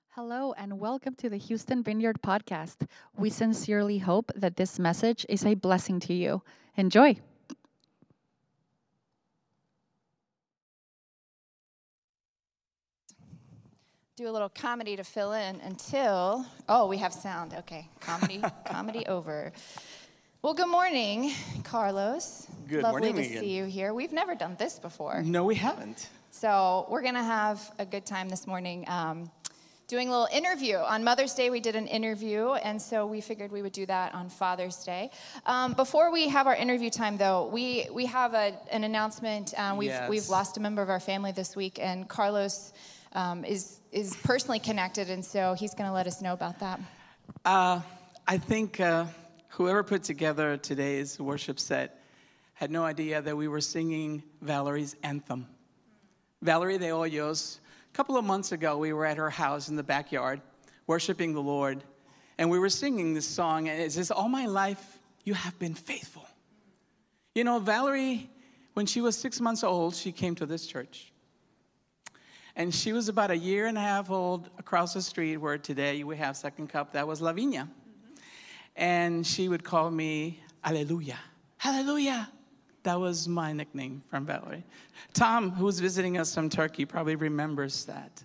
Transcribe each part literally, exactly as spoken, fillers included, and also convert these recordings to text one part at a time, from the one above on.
Hello, and welcome to the Houston Vineyard Podcast. We sincerely hope that this message is a blessing to you. Enjoy. Do a little comedy to fill in until, oh, we have sound. Okay, comedy, comedy over. Well, good morning, Carlos. Good Lovely morning, to Megan. see you here. We've never done this before. No, we haven't. So we're going to have a good time this morning um, doing a little interview. On Mother's Day, we did an interview, and so we figured we would do that on Father's Day. Um, before we have our interview time, though, we, we have a, an announcement. Um, we've, Yes. we've lost a member of our family this week, and Carlos um, is, is personally connected, and so he's going to let us know about that. Uh, I think uh, whoever put together today's worship set had no idea that we were singing Valerie's anthem. Valerie de Hoyos, a couple of months ago, we were at her house in the backyard, worshiping the Lord, and we were singing this song, and it says, "All my life, you have been faithful." You know, Valerie, when she was six months old, she came to this church. And she was about a year and a half old across the street where today we have Second Cup. That was Lavinia. Mm-hmm. And she would call me Alleluia. Hallelujah. That was my nickname from Valerie. Tom, who's visiting us from Turkey, probably remembers that.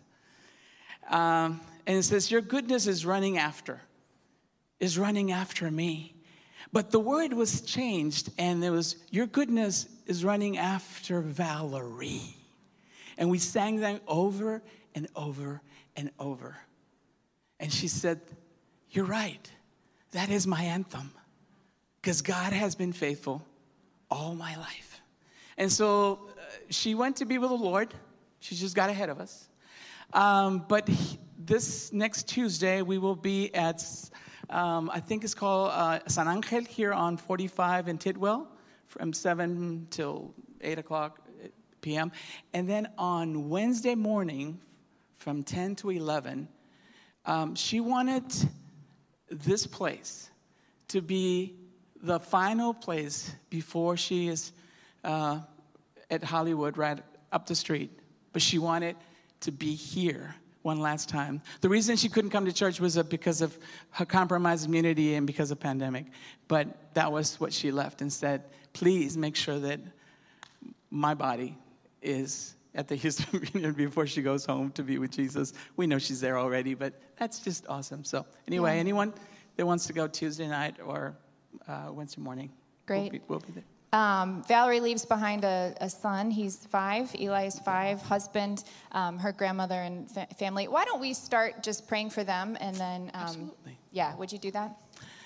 Um, and it says, your goodness is running after, is running after me. But the word was changed, and there was, your goodness is running after Valerie. And we sang that over and over and over. And she said, you're right. That is my anthem. Because God has been faithful all my life. And so uh, she went to be with the Lord. She just got ahead of us. Um, but he, this next Tuesday, we will be at, um, I think it's called uh, San Angel here on forty-five in Tidwell from seven till eight o'clock p.m. And then on Wednesday morning from ten to eleven, um, she wanted this place to be the final place before she is uh, at Hollywood right up the street. But she wanted to be here one last time. The reason she couldn't come to church was because of her compromised immunity and because of pandemic. But that was what she left and said, please make sure that my body is at the Houston Vineyard before she goes home to be with Jesus. We know she's there already, but that's just awesome. So anyway, Yeah. anyone that wants to go Tuesday night or uh, Wednesday morning, Great. We'll be, we'll be there. Um, Valerie leaves behind a, a son. He's five. Eli is five. Husband, um, her grandmother and fa- family. Why don't we start just praying for them, and then, um, Absolutely. yeah, would you do that?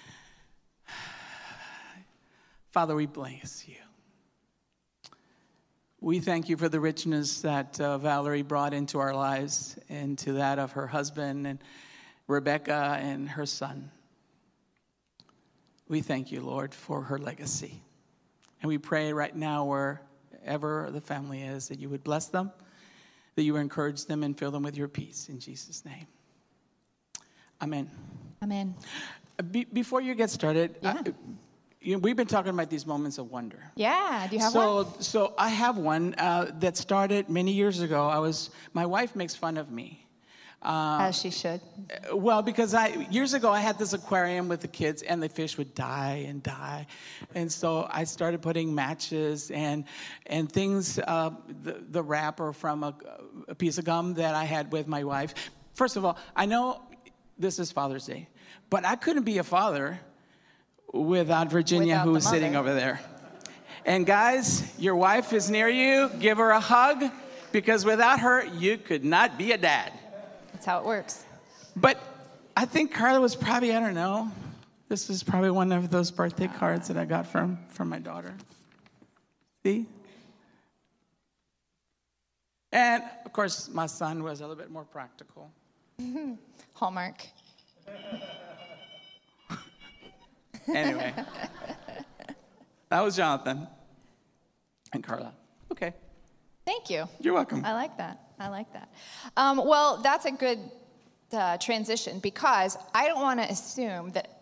Father, we bless you. We thank you for the richness that uh, Valerie brought into our lives and to that of her husband and Rebecca and her son. We thank you, Lord, for her legacy. And we pray right now, wherever the family is, that you would bless them, that you would encourage them and fill them with your peace. In Jesus' name. Amen. Amen. Be- before you get started, Yeah. I, you know, we've been talking about these moments of wonder. Yeah, do you have so, one? So I have one uh, that started many years ago. I was, my wife makes fun of me. Uh, As she should. well, because I years ago I had this aquarium with the kids, and the fish would die and die, and so I started putting matches and and things, uh, the the wrapper from a, a piece of gum that I had with my wife. First of all, I know this is Father's Day, but I couldn't be a father without Virginia, Without the who's sitting mother. over there. And guys, your wife is near you. Give her a hug, because without her, you could not be a dad. That's how it works. But I think Carla was probably, I don't know, this is probably one of those birthday cards that I got from, from my daughter. See? And, of course, my son was a little bit more practical. Hallmark. Anyway, that was Jonathan and Carla. Okay. Thank you. You're welcome. I like that. I like that. Um, well, that's a good uh, transition, because I don't want to assume that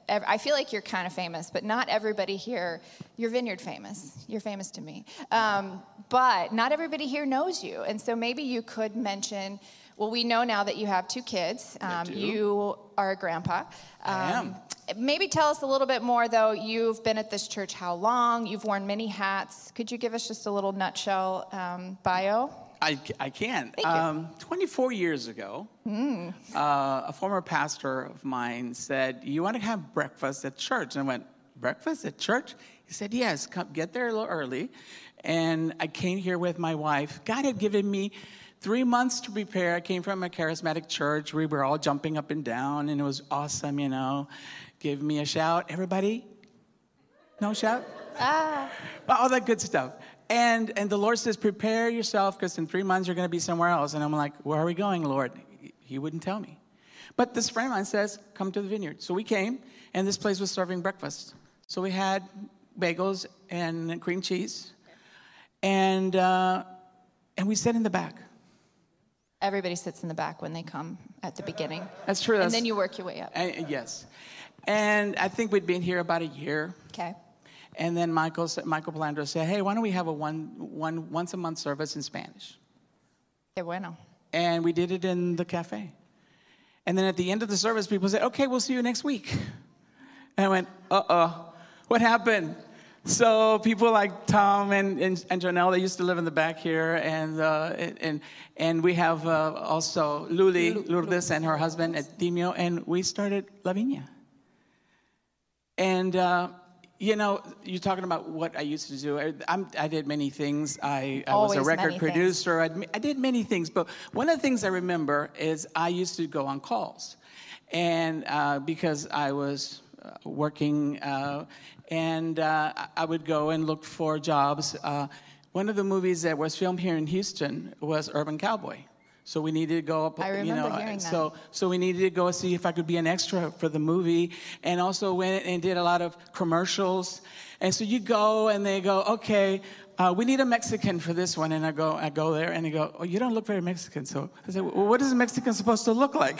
ev- I feel like you're kind of famous, but not everybody here, you're Vineyard famous. You're famous to me. Um, but not everybody here knows you. And so maybe you could mention, well, we know now that you have two kids. I Um, do. you are a grandpa. I am. Um, maybe tell us a little bit more, though. You've been at this church how long? You've worn many hats. Could you give us just a little nutshell um, bio? I, I can. Thank you. Um, twenty-four years ago, Mm. uh, a former pastor of mine said, you want to have breakfast at church? And I went, breakfast at church? He said, yes, come, get there a little early. And I came here with my wife. God had given me three months to prepare. I came from a charismatic church. We were all jumping up and down, and it was awesome, you know. Give me a shout. Everybody? No shout? Ah. All that good stuff. And and the Lord says, prepare yourself, because in three months you're going to be somewhere else. And I'm like, where are we going, Lord? He wouldn't tell me. But this friend of mine says, come to the vineyard. So we came, and this place was serving breakfast. So we had bagels and cream cheese. And uh, and we sat in the back. Everybody sits in the back when they come at the beginning. That's true. That's, And then you work your way up. uh, yes. And I think we'd been here about a year. Okay. And then Michael, sa- Michael Palandro said, hey, why don't we have a one, one, once a month service in Spanish? Qué bueno. And we did it in the cafe. And then at the end of the service, people said, okay, we'll see you next week. And I went, uh-oh, what happened? So people like Tom and, and, and Janelle, they used to live in the back here. And uh, and and we have uh, also Luli, Lourdes, and her husband at Timio. And we started La Viña. And... Uh, You know, you're talking about what I used to do. I, I'm, I did many things. I, I was a Always record many producer. I, I did many things. But one of the things I remember is I used to go on calls. And uh, because I was uh, working, uh, and uh, I would go and look for jobs. Uh, one of the movies that was filmed here in Houston was Urban Cowboy. So we needed to go up, I remember you know, hearing that. so so we needed to go see if I could be an extra for the movie, and also went and did a lot of commercials. And so you go and they go, okay, uh, we need a Mexican for this one, and I go I go there and they go, oh, you don't look very Mexican. So I said, well, what is a Mexican supposed to look like?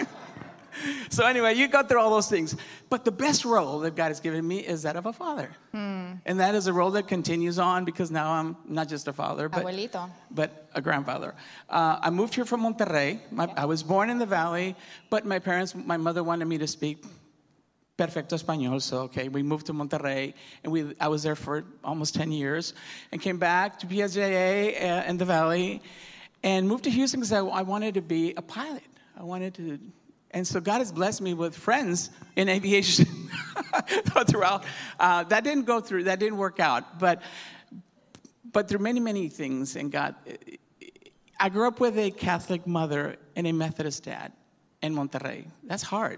So anyway, you go through all those things. But the best role that God has given me is that of a father. Hmm. And that is a role that continues on, because now I'm not just a father, but, Abuelito. but a grandfather. Uh, I moved here from Monterrey. My, I was born in the Valley, but my parents, my mother wanted me to speak perfecto español, so okay, we moved to Monterrey, and we I was there for almost ten years, and came back to P S J A uh, in the Valley, and moved to Houston because I, I wanted to be a pilot. I wanted to... And so God has blessed me with friends in aviation throughout. Uh, that didn't go through, that didn't work out. But but through many, many things, and God, I grew up with a Catholic mother and a Methodist dad in Monterrey. That's hard.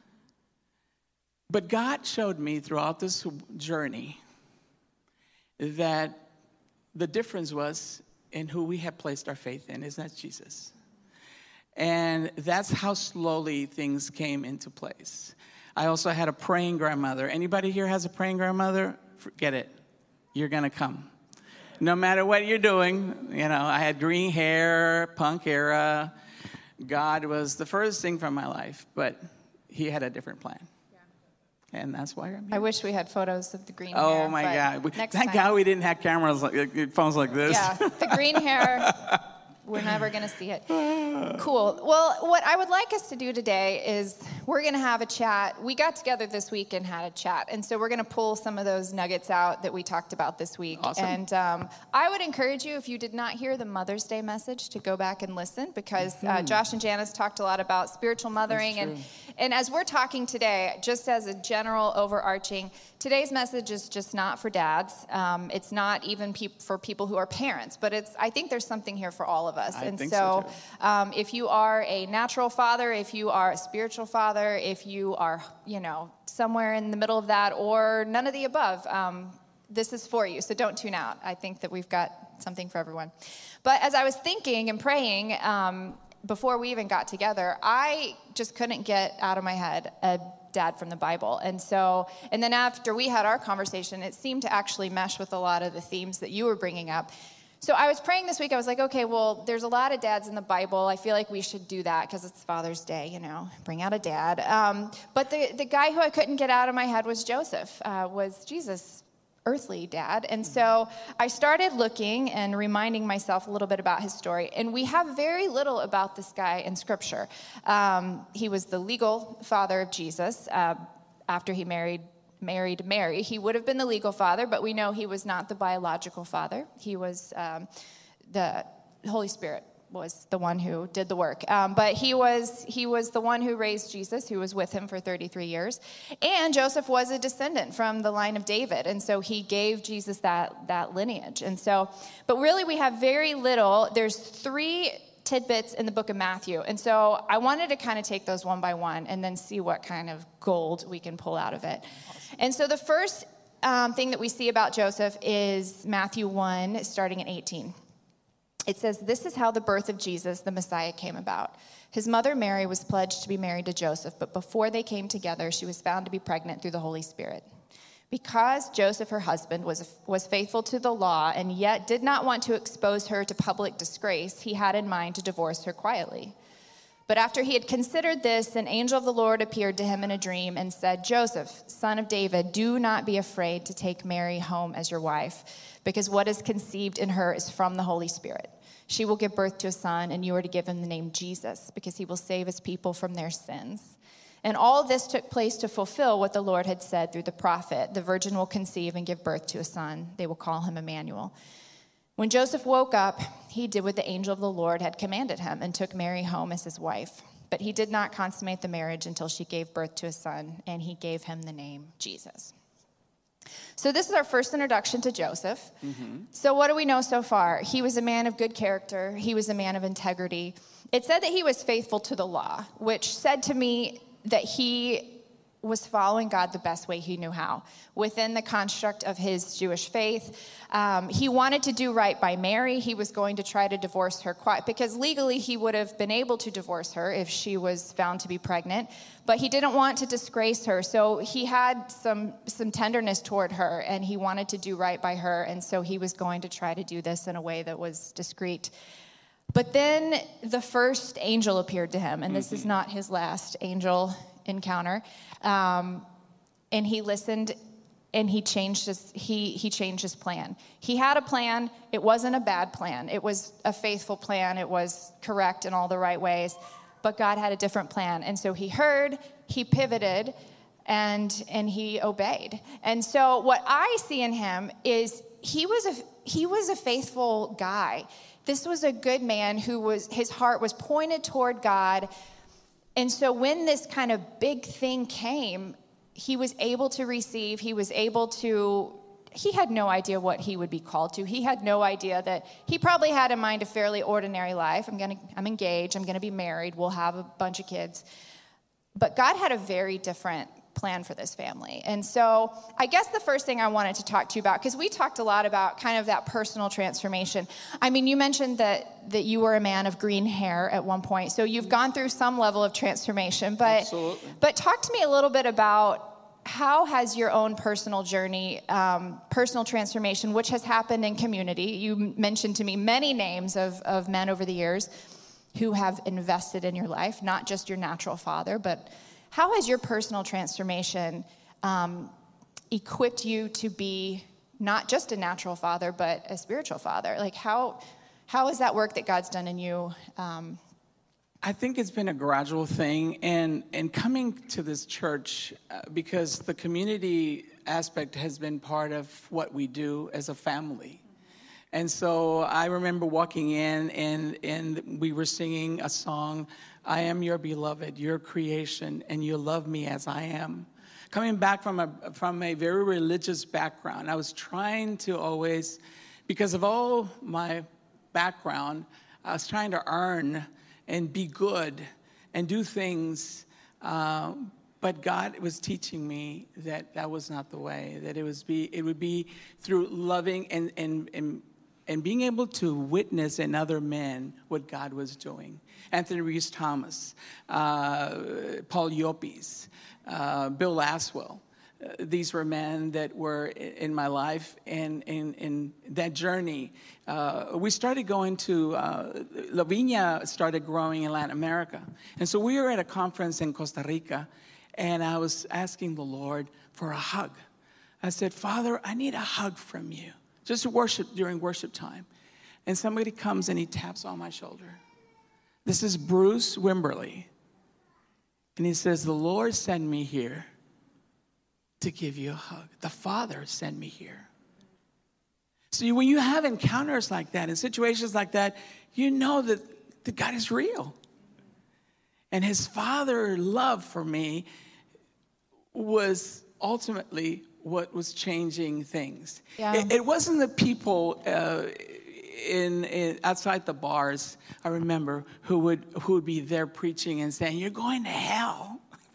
But God showed me throughout this journey that the difference was in who we had placed our faith in. Isn't that Jesus? And that's how slowly things came into place. I also had a praying grandmother. Anybody here has a praying grandmother? Forget it. You're going to come. No matter what you're doing, you know, I had green hair, punk era. God was the furthest thing from my life, but he had a different plan. And that's why I'm here. I wish we had photos of the green hair. Oh, my but God. We, next thank time. God we didn't have cameras, like phones like this. Yeah, the green hair, we're never going to see it. Cool. Well, what I would like us to do today is we're going to have a chat. We got together this week and had a chat. And so we're going to pull some of those nuggets out that we talked about this week. Awesome. And um, I would encourage you, if you did not hear the Mother's Day message, to go back and listen, because uh, Josh and Janice talked a lot about spiritual mothering. That's And, true. and as we're talking today, just as a general overarching, today's message is just not for dads. Um, it's not even peop- for people who are parents, but it's. I think there's something here for all of us. I and think so, so, too. um, if you are a natural father, if you are a spiritual father, if you are, you know, somewhere in the middle of that, or none of the above, um, this is for you. So don't tune out. I think that we've got something for everyone. But as I was thinking and praying, um, before we even got together, I just couldn't get out of my head a dad from the Bible. And so, and then after we had our conversation, it seemed to actually mesh with a lot of the themes that you were bringing up. So I was praying this week. I was like, okay, well, there's a lot of dads in the Bible. I feel like we should do that because it's Father's Day, you know, bring out a dad. Um, but the, the guy who I couldn't get out of my head was Joseph, uh, was Jesus' earthly dad. And so I started looking and reminding myself a little bit about his story. And we have very little about this guy in Scripture. Um, he was the legal father of Jesus uh, after he married married Mary. He would have been the legal father, but we know he was not the biological father. He was, um, the Holy Spirit was the one who did the work. Um, but he was he was the one who raised Jesus, who was with him for thirty-three years. And Joseph was a descendant from the line of David, and so he gave Jesus that, that lineage. And so, but really we have very little. There's three tidbits in the book of Matthew. And so I wanted to kind of take those one by one and then see what kind of gold we can pull out of it. And so the first um, thing that we see about Joseph is Matthew one, starting at eighteen. It says, "This is how the birth of Jesus, the Messiah, came about. His mother Mary was pledged to be married to Joseph, but before they came together, she was found to be pregnant through the Holy Spirit. Because Joseph, her husband, was, was faithful to the law and yet did not want to expose her to public disgrace, he had in mind to divorce her quietly. But after he had considered this, an angel of the Lord appeared to him in a dream and said, 'Joseph, son of David, do not be afraid to take Mary home as your wife, because what is conceived in her is from the Holy Spirit. She will give birth to a son, and you are to give him the name Jesus, because he will save his people from their sins.' And all this took place to fulfill what the Lord had said through the prophet, 'The virgin will conceive and give birth to a son. They will call him Emmanuel.' When Joseph woke up, he did what the angel of the Lord had commanded him and took Mary home as his wife. But he did not consummate the marriage until she gave birth to a son, and he gave him the name Jesus." So this is our first introduction to Joseph. Mm-hmm. So what do we know so far? He was a man of good character. He was a man of integrity. It said that he was faithful to the law, which said to me that he was following God the best way he knew how, within the construct of his Jewish faith. Um, he wanted to do right by Mary. He was going to try to divorce her, quiet, because legally he would have been able to divorce her if she was found to be pregnant, but he didn't want to disgrace her. So he had some, some tenderness toward her, and he wanted to do right by her, and so he was going to try to do this in a way that was discreet. But then the first angel appeared to him, and this mm-hmm. is not his last angel encounter. Um, and he listened, and he changed his he he changed his plan. He had a plan. It wasn't a bad plan. It was a faithful plan. It was correct in all the right ways. But God had a different plan, and so he heard, he pivoted, and and he obeyed. And so what I see in him is he was a he was a faithful guy. This was a good man who was his heart was pointed toward God. And so when this kind of big thing came, he was able to receive, he was able to, he had no idea what he would be called to. He had no idea that, he probably had in mind a fairly ordinary life. I'm gonna, I'm engaged, I'm gonna be married, we'll have a bunch of kids. But God had a very different plan for this family. And so I guess the first thing I wanted to talk to you about, because we talked a lot about kind of that personal transformation. I mean, you mentioned that that you were a man of green hair at one point, so you've gone through some level of transformation. But Absolutely. But talk to me a little bit about how has your own personal journey, um, personal transformation, which has happened in community. You mentioned to me many names of, of men over the years who have invested in your life, not just your natural father, but how has your personal transformation um, equipped you to be not just a natural father, but a spiritual father? Like, how how is that work that God's done in you? Um, I think it's been a gradual thing, and and coming to this church uh, because the community aspect has been part of what we do as a family. And so I remember walking in, and and we were singing a song, "I am your beloved, your creation, and you love me as I am." Coming back from a from a very religious background, I was trying to always, because of all my background, I was trying to earn and be good and do things, uh, but God was teaching me that that was not the way. That it was be it would be through loving and and and. And being able to witness in other men what God was doing. Anthony Reese Thomas, uh, Paul Yopes, uh, Bill Laswell, these were men that were in my life, and in, in that journey, uh, we started going to, uh, La Viña started growing in Latin America. And so we were at a conference in Costa Rica, and I was asking the Lord for a hug. I said, Father, I need a hug from you, just to worship during worship time. And somebody comes and he taps on my shoulder. This is Bruce Wimberly. And he says, the Lord sent me here to give you a hug. The Father sent me here. So when you have encounters like that, in situations like that, you know that, that God is real. And his Father love for me was ultimately what was changing things. Yeah. It, it wasn't the people uh, in, in outside the bars, I remember, who would who would be there preaching and saying, "You're going to hell."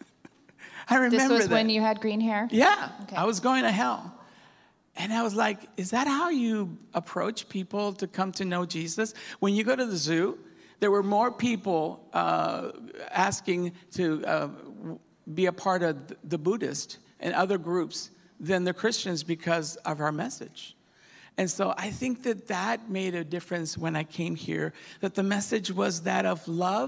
I remember This was that. when you had green hair? Yeah, Okay. I was going to hell. And I was like, is that how you approach people to come to know Jesus? When you go to the zoo, there were more people uh, asking to uh, be a part of the Buddhist and other groups than the Christians because of our message. And so I think that that made a difference when I came here, that the message was that of love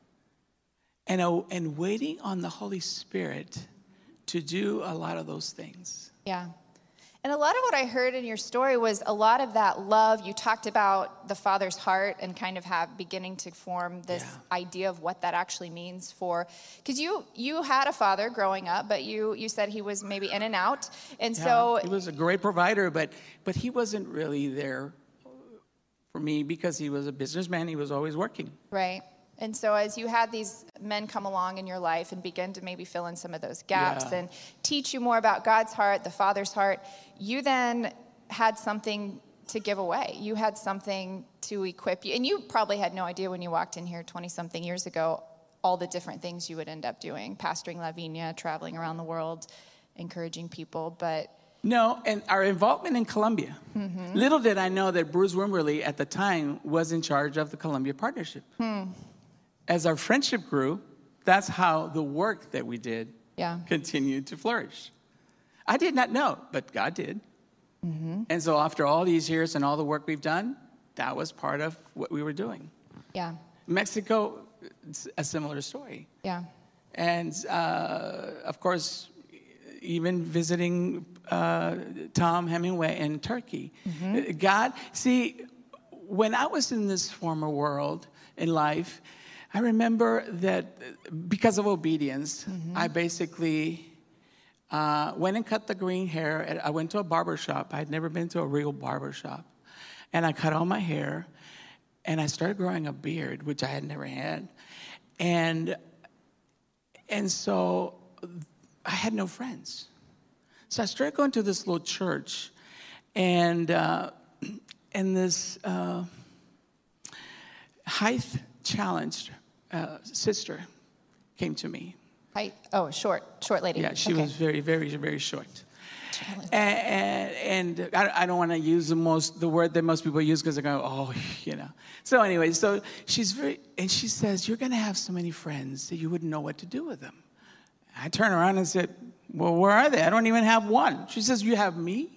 and, a, and waiting on the Holy Spirit to do a lot of those things. Yeah. And a lot of what I heard in your story was a lot of that love. You talked about the Father's heart and kind of have beginning to form this Yeah. idea of what that actually means for, because you you had a father growing up, but you you said he was maybe in and out. And Yeah, so he was a great provider, but but he wasn't really there for me because he was a businessman. He was always working. Right. And so as you had these men come along in your life and begin to maybe fill in some of those gaps Yeah. and teach you more about God's heart, the Father's heart, you then had something to give away. You had something to equip you. And you probably had no idea when you walked in here twenty-something years ago all the different things you would end up doing, pastoring La Viña, traveling around the world, encouraging people. But No, and our involvement in Colombia. Mm-hmm. Little did I know that Bruce Wimberly at the time was in charge of the Colombia Partnership. Hmm. As our friendship grew, that's how the work that we did Yeah. continued to flourish. I did not know, but God did. Mm-hmm. And so after all these years and all the work we've done, that was part of what we were doing. yeah, Mexico, it's a similar story. yeah, And, uh, of course, even visiting uh, Tom Hemingway in Turkey. Mm-hmm. God, see, when I was in this former world in life, I remember that because of obedience, Mm-hmm. I basically uh, went and cut the green hair. And I went to a barber shop. I had never been to a real barber shop. And I cut all my hair, and I started growing a beard, which I had never had. And, and so I had no friends. So I started going to this little church, and, uh, and this uh, height-challenged uh, sister came to me. Height. Oh, short, short lady. Yeah, she Okay. was very, very, very short. And, and I, I don't want to use the most the word that most people use because they go, oh, you know. So anyway, so she's very, and she says, you're going to have so many friends that you wouldn't know what to do with them. I turned around and said, well, where are they? I don't even have one. She says, you have me?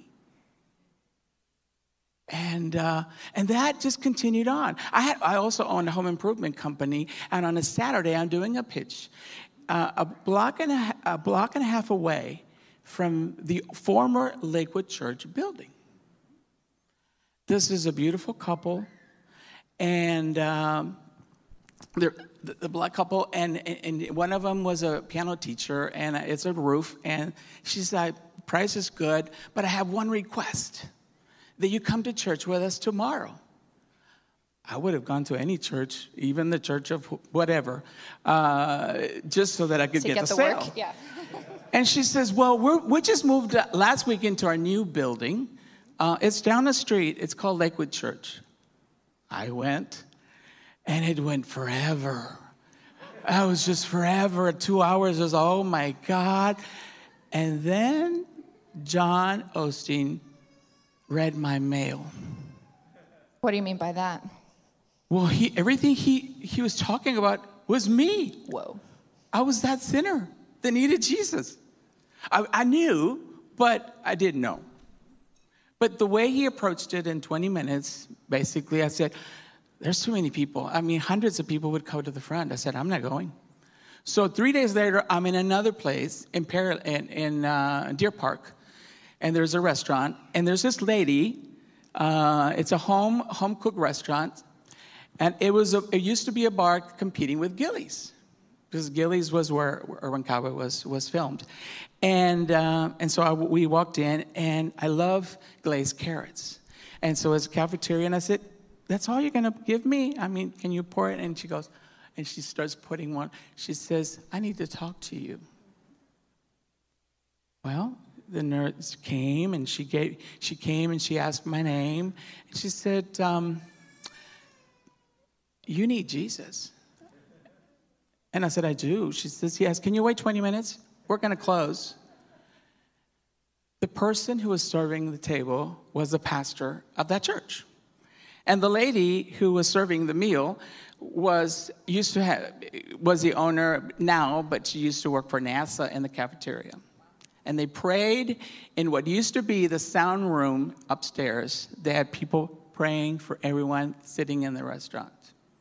And uh, and that just continued on. I had, I also own a home improvement company, and on a Saturday, I'm doing a pitch, uh, a block and a, a block and a half away from the former Lakewood Church building. This is a beautiful couple, and um, they're, the, the black couple, and, and one of them was a piano teacher, and it's a roof, and she said, price is good, but I have one request, that you come to church with us tomorrow. I would have gone to any church, even the church of whatever, uh, just so that I could To get, get the, the sale. work. Yeah. And she says, well, we're, we just moved last week into our new building. Uh, it's down the street. It's called Lakewood Church. I went, and it went forever. I was just forever. Two hours was, oh, my God. And then John Osteen read my mail. What do you mean by that? Well, he, everything he, he was talking about was me. Whoa. I was that sinner that needed Jesus. I, I knew, but I didn't know. But the way he approached it in twenty minutes, basically, I said, there's too many people. I mean, hundreds of people would go to the front. I said, I'm not going. So three days later, I'm in another place in, Par- in, in uh, Deer Park, and there's a restaurant, and there's this lady. Uh, it's a home home cooked restaurant, and it was a, it used to be a bar competing with Gillies, because Gillies was where Irwin Cowboy was was filmed, and uh, and so I, we walked in, and I love glazed carrots, and so it's a cafeteria, and I said, "That's all you're gonna give me? I mean, can you pour it?" And she goes, and she starts putting one. She says, "I need to talk to you." Well, the nurse came, and she gave. She came, and she asked my name, and she said, um, "You need Jesus." And I said, "I do." She says, "Yes. Can you wait twenty minutes? We're going to close." The person who was serving the table was the pastor of that church, and the lady who was serving the meal was used to have was the owner now, but she used to work for NASA in the cafeteria. And they prayed in what used to be the sound room upstairs. They had people praying for everyone sitting in the restaurant.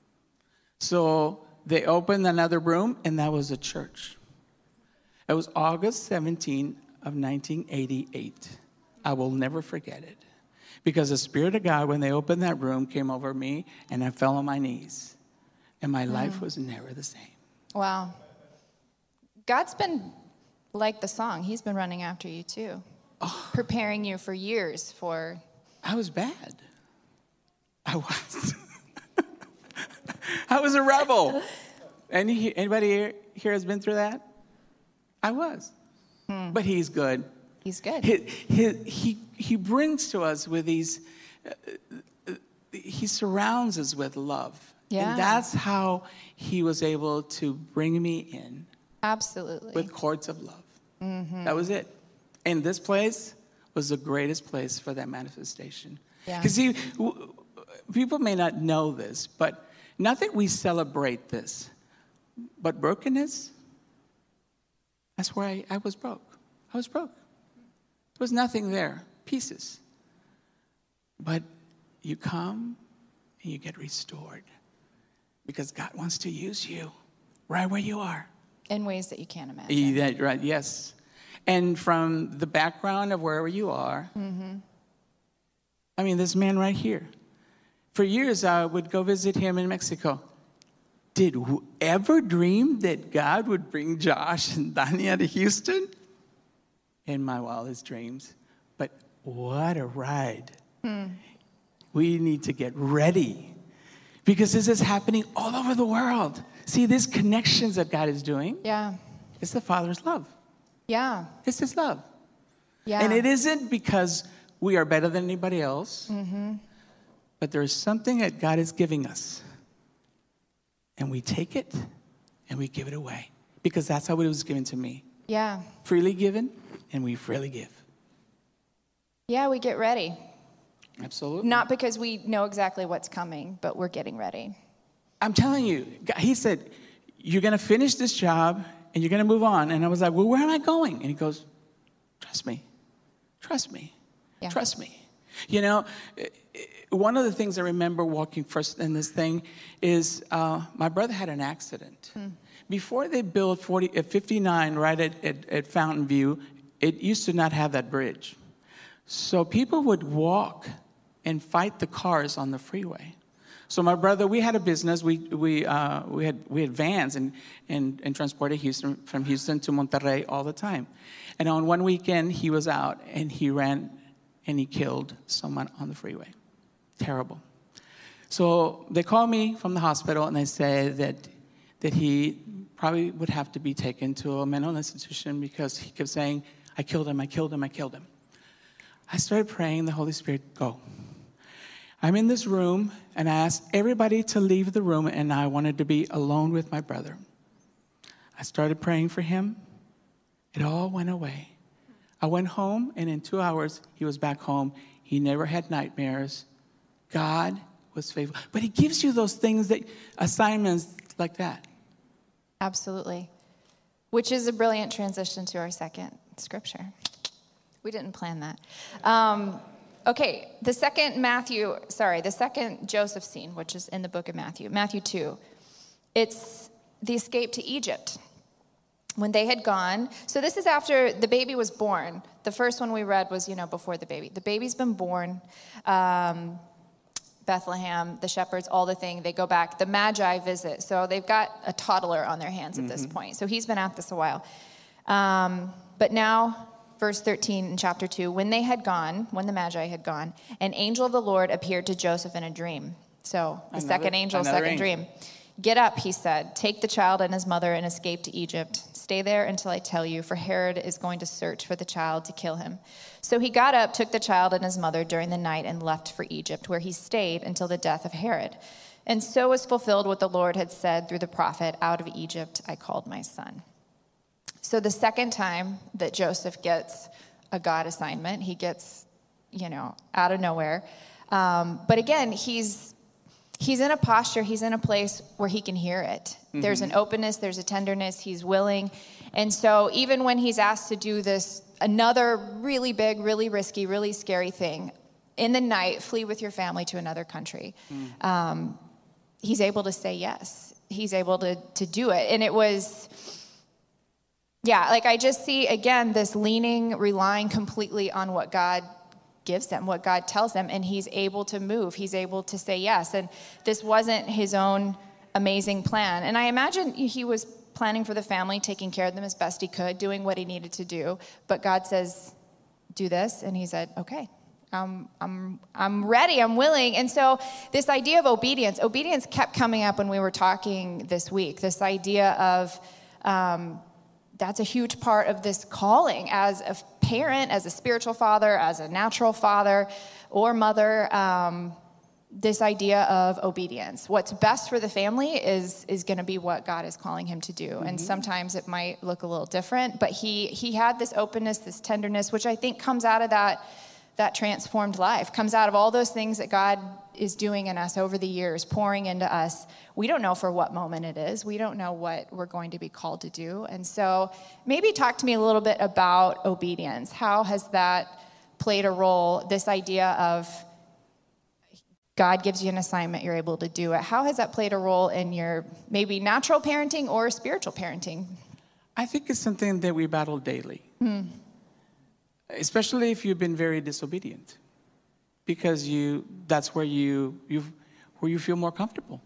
So they opened another room, and that was a church. It was August seventeenth of nineteen eighty-eight. I will never forget it. Because the Spirit of God, when they opened that room, came over me, and I fell on my knees. And my mm. life was never the same. Wow. God's been like the song. He's been running after you, too. Oh. Preparing you for years for... I was bad. I was. I was a rebel. Any, anybody here, here has been through that? I was. Hmm. But he's good. He's good. He, he, he, he brings to us with these, uh, uh, he surrounds us with love. Yeah. And that's how he was able to bring me in. Absolutely. With cords of love. Mm-hmm. That was it. And this place was the greatest place for that manifestation. Yeah. Because see, w- people may not know this, but not that we celebrate this, but brokenness, that's where I, I was broke. I was broke. There was nothing there, pieces. But you come and you get restored because God wants to use you right where you are. In ways that you can't imagine. Yeah, right, yes. And from the background of wherever you are, mm-hmm. I mean, this man right here. For years, I would go visit him in Mexico. Did whoever dream that God would bring Josh and Dania to Houston? In my wildest dreams. But what a ride. Hmm. We need to get ready. Because this is happening all over the world. See, these connections that God is doing. Yeah. It's the Father's love. Yeah. It's His love. Yeah. And it isn't because we are better than anybody else. Mm-hmm. But there's something that God is giving us. And we take it and we give it away. Because that's how it was given to me. Yeah. Freely given and we freely give. Yeah, we get ready. Absolutely. Not because we know exactly what's coming, but we're getting ready. I'm telling you, he said, you're going to finish this job and you're going to move on. And I was like, well, where am I going? And he goes, trust me. Trust me. Yeah. Trust me. You know, one of the things I remember walking first in this thing is uh, my brother had an accident. Hmm. Before they built forty, fifty-nine right at, at, at Fountain View, it used to not have that bridge. So people would walk and fight the cars on the freeway. So my brother, we had a business. We we uh, we had we had vans and, and and transported Houston from Houston to Monterrey all the time. And on one weekend, he was out and he ran and he killed someone on the freeway. Terrible. So they called me from the hospital and they said that that he probably would have to be taken to a mental institution because he kept saying, "I killed him. I killed him. I killed him." I started praying. The Holy Spirit, go. I'm in this room, and I asked everybody to leave the room, and I wanted to be alone with my brother. I started praying for him. It all went away. I went home, and in two hours, he was back home. He never had nightmares. God was faithful. But he gives you those things, that assignments like that. Absolutely. Which is a brilliant transition to our second scripture. We didn't plan that. Um, okay, the second Matthew, sorry, the second Joseph scene, which is in the book of Matthew, Matthew two. It's the escape to Egypt. When they had gone, so this is after the baby was born. The first one we read was, you know, before the baby. The baby's been born. Um, Bethlehem, the shepherds, all the thing. They go back. The Magi visit. So they've got a toddler on their hands at mm-hmm. this point. So he's been at this a while. Um, but now, verse thirteen in chapter two, when they had gone, when the Magi had gone, an angel of the Lord appeared to Joseph in a dream. So the another, second angel, second angel. dream. Get up, he said. Take the child and his mother and escape to Egypt. Stay there until I tell you, for Herod is going to search for the child to kill him. So he got up, took the child and his mother during the night, and left for Egypt, where he stayed until the death of Herod. And so was fulfilled what the Lord had said through the prophet, out of Egypt I called my son. So the second time that Joseph gets a God assignment, he gets, you know, out of nowhere. Um, but again, he's he's in a posture, he's in a place where he can hear it. Mm-hmm. There's an openness, there's a tenderness, he's willing. And so even when he's asked to do this, another really big, really risky, really scary thing, in the night, flee with your family to another country, mm. um, he's able to say yes. He's able to, to do it. And it was, yeah, like I just see, again, this leaning, relying completely on what God gives them, what God tells them, and he's able to move. He's able to say yes. And this wasn't his own amazing plan. And I imagine he was planning for the family, taking care of them as best he could, doing what he needed to do. But God says, do this. And he said, okay, um, I'm, I'm ready. I'm willing. And so this idea of obedience, obedience kept coming up when we were talking this week, this idea of, um, that's a huge part of this calling as a parent, as a spiritual father, as a natural father or mother, um, this idea of obedience. What's best for the family is is going to be what God is calling him to do. Mm-hmm. And sometimes it might look a little different, but he he had this openness, this tenderness, which I think comes out of that that transformed life, comes out of all those things that God is doing in us over the years, pouring into us. We don't know for what moment it is. We don't know what we're going to be called to do. And so maybe talk to me a little bit about obedience. How has that played a role, this idea of God gives you an assignment, you're able to do it. How has that played a role in your maybe natural parenting or spiritual parenting? I think it's something that we battle daily. Hmm. Especially if you've been very disobedient, because you that's where you you where you feel more comfortable.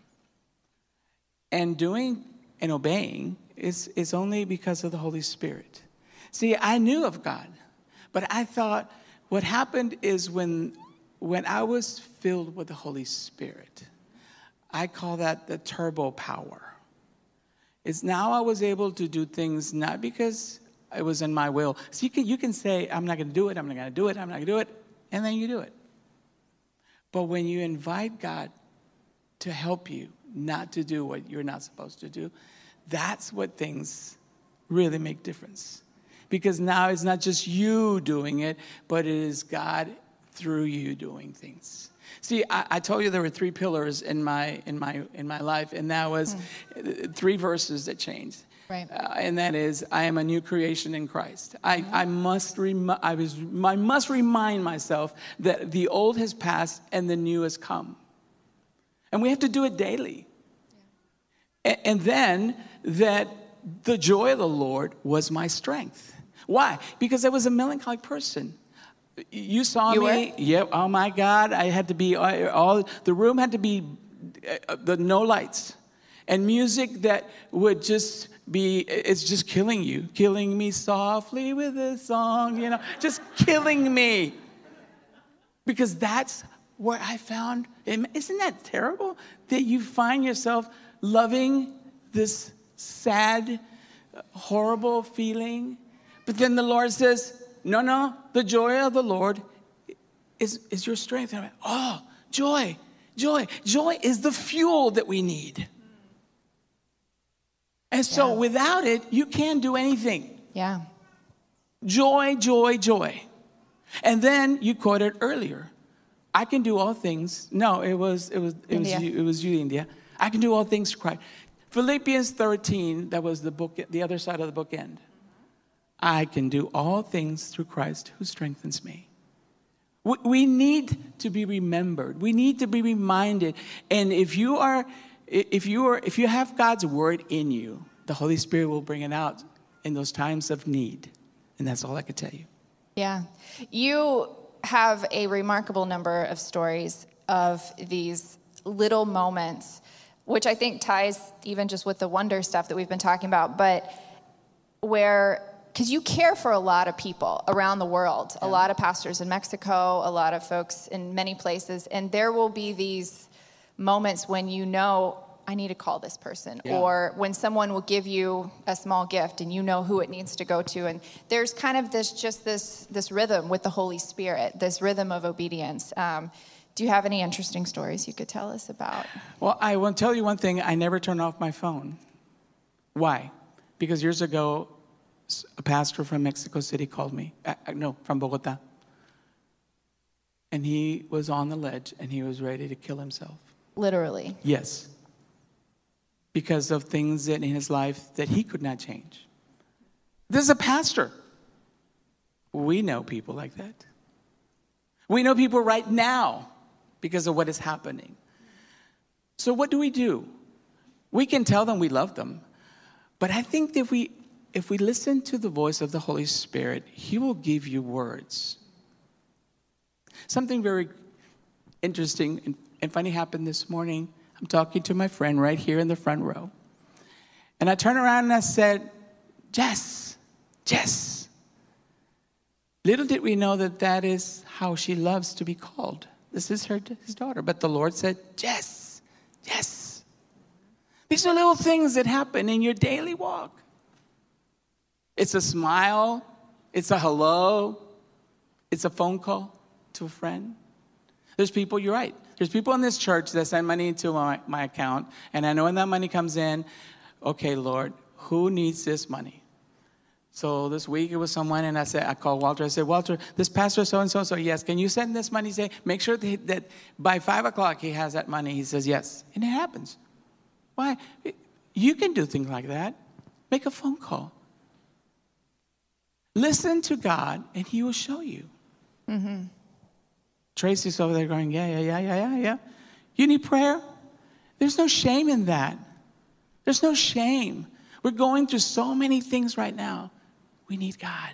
And doing and obeying is is only because of the Holy Spirit. See, I knew of God, but I thought what happened is when when I was filled with the Holy Spirit, I call that the turbo power. It's now I was able to do things not because it was in my will. So you can you can say, I'm not going to do it, I'm not going to do it, I'm not going to do it, and then you do it. But when you invite God to help you not to do what you're not supposed to do, that's what things really make difference. Because now it's not just you doing it, but it is God through you doing things. See, I, I told you there were three pillars in my in my in my life, and that was mm. three verses that changed. Right. Uh, and that is, I am a new creation in Christ. I, mm-hmm. I must rem- I was I must remind myself that the old has passed and the new has come. And we have to do it daily. Yeah. A- and then that the joy of the Lord was my strength. Why? Because I was a melancholic person. You saw you me. Were? Yep. Oh my God! I had to be all. The room had to be uh, the no lights, and music that would just be. It's just killing you, killing me softly with a song. You know, just killing me. Because that's where I found. Isn't that terrible that you find yourself loving this sad, horrible feeling, but then the Lord says, No, no, the joy of the Lord is, is your strength. And I'm like, oh, joy, joy. Joy is the fuel that we need. And so yeah. without it, you can't do anything. Yeah. Joy, joy, joy. And then you quoted earlier, I can do all things. No, it was it was it India. was you, it was you, India. I can do all things through Christ. Philippians thirteen, that was the book, the other side of the bookend. I can do all things through Christ who strengthens me. We, we need to be remembered. We need to be reminded. And if you are, if you are, if you have God's word in you, the Holy Spirit will bring it out in those times of need. And that's all I could tell you. Yeah. You have a remarkable number of stories of these little moments, which I think ties even just with the wonder stuff that we've been talking about, but where, because you care for a lot of people around the world, yeah. a lot of pastors in Mexico, a lot of folks in many places, and there will be these moments when you know, I need to call this person, yeah. or when someone will give you a small gift and you know who it needs to go to, and there's kind of this, just this, this rhythm with the Holy Spirit, this rhythm of obedience. Um, do you have any interesting stories you could tell us about? Well, I will tell you one thing. I never turn off my phone. Why? Because years ago, a pastor from Mexico City called me. Uh, no, from Bogota. And he was on the ledge, and he was ready to kill himself. Literally? Yes. Because of things in his life that he could not change. This is a pastor. We know people like that. We know people right now because of what is happening. So what do we do? We can tell them we love them. But I think that if we, if we listen to the voice of the Holy Spirit, he will give you words. Something very interesting and, and funny happened this morning. I'm talking to my friend right here in the front row. And I turned around and I said, Jess, Jess. Little did we know that that is how she loves to be called. This is her, his daughter. But the Lord said, Jess, Jess. These are little things that happen in your daily walk. It's a smile. It's a hello. It's a phone call to a friend. There's people, you're right. There's people in this church that send money into my, my account. And I know when that money comes in, okay, Lord, who needs this money? So this week it was someone, and I said, I called Walter. I said, Walter, this pastor so-and-so, so yes, can you send this money? Say, make sure that, that by five o'clock he has that money. He says, yes. And it happens. Why? You can do things like that. Make a phone call. Listen to God, and he will show you. Mm-hmm. Tracy's over there going, yeah, yeah, yeah, yeah, yeah, yeah. You need prayer? There's no shame in that. There's no shame. We're going through so many things right now. We need God.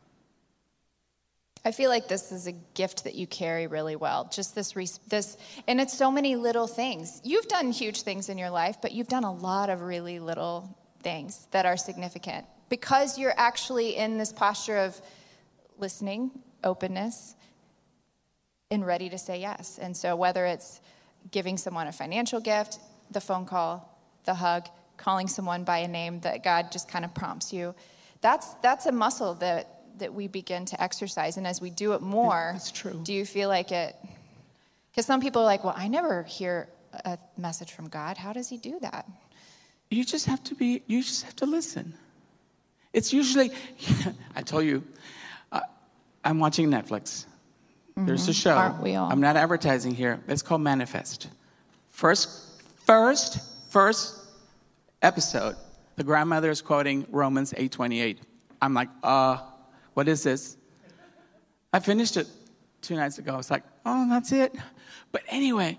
I feel like this is a gift that you carry really well. Just this, this, and it's so many little things. You've done huge things in your life, but you've done a lot of really little things that are significant because you're actually in this posture of listening, openness, and ready to say yes. And so whether it's giving someone a financial gift, the phone call, the hug, calling someone by a name that God just kind of prompts you, that's that's a muscle that, that we begin to exercise. And as we do it more, that's true. Do you feel like it? Because some people are like, well, I never hear a message from God. How does he do that? You just have to be, you just have to listen. It's usually, I told you, uh, I'm watching Netflix. Mm-hmm. There's a show. Aren't we all? I'm not advertising here. It's called Manifest. First, first, first episode, the grandmother is quoting Romans eight twenty-eight. I'm like, uh, what is this? I finished it two nights ago. I was like, oh, that's it. But anyway,